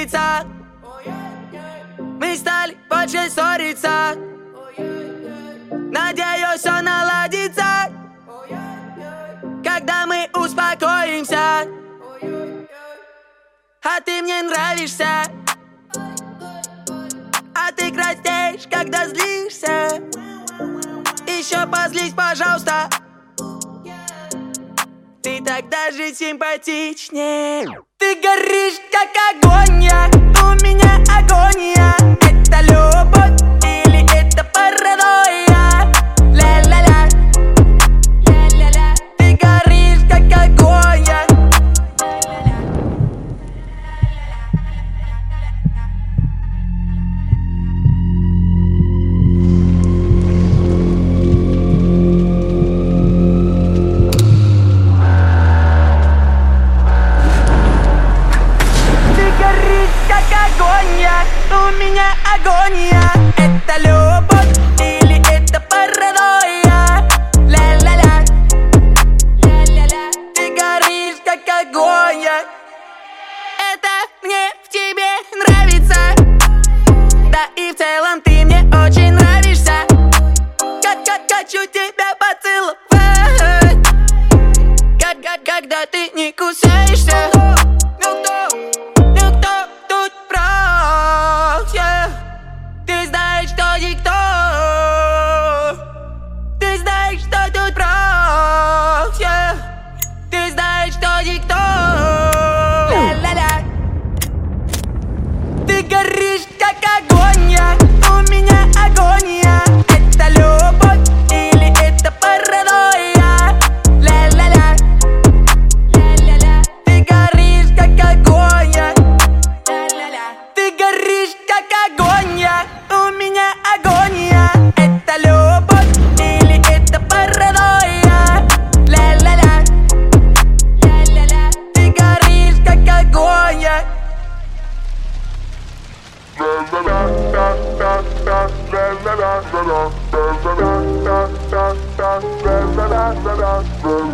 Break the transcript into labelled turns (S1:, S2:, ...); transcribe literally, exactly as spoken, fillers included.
S1: лицах. Мы стали больше ссориться. Надеюсь, все наладится, когда мы успокоимся. А ты мне нравишься, а ты краснеешь, когда злишься. Еще позлись, пожалуйста. Ты так даже симпатичнее. Ты горишь, как огонь, я. У меня агония. Это любовь или это паранойя? Ля-ля-ля, ля-ля-ля. Ты горишь, как огонь, я. У меня агония. Это любовь или это паранойя? Ля-ля-ля, ля-ля-ля. Ты горишь, как огонь, я. Это мне в тебе нравится. Да и в целом ты мне очень нравишься. Как-как хочу тебя поцеловать. Как-как, когда ты не кусаешься. Ты знаешь, что никто. Ты знаешь, что тут против. Ты знаешь, что никто. Ля-ля-ля. Ты горишь, как огонь, я. У меня агония. Это любовь или это паранойя? Ля-ля-ля, ля-ля-ля. Ты горишь, как огонь, я. Ля-ля-ля. Ты горишь, как огонь, я. У меня агония. Это любовь или это паранойя? Ля-ля-ля, ля-ля-ля. Ты горишь, как огонь, я.
S2: La la la la la la la la la la la la la la la la la la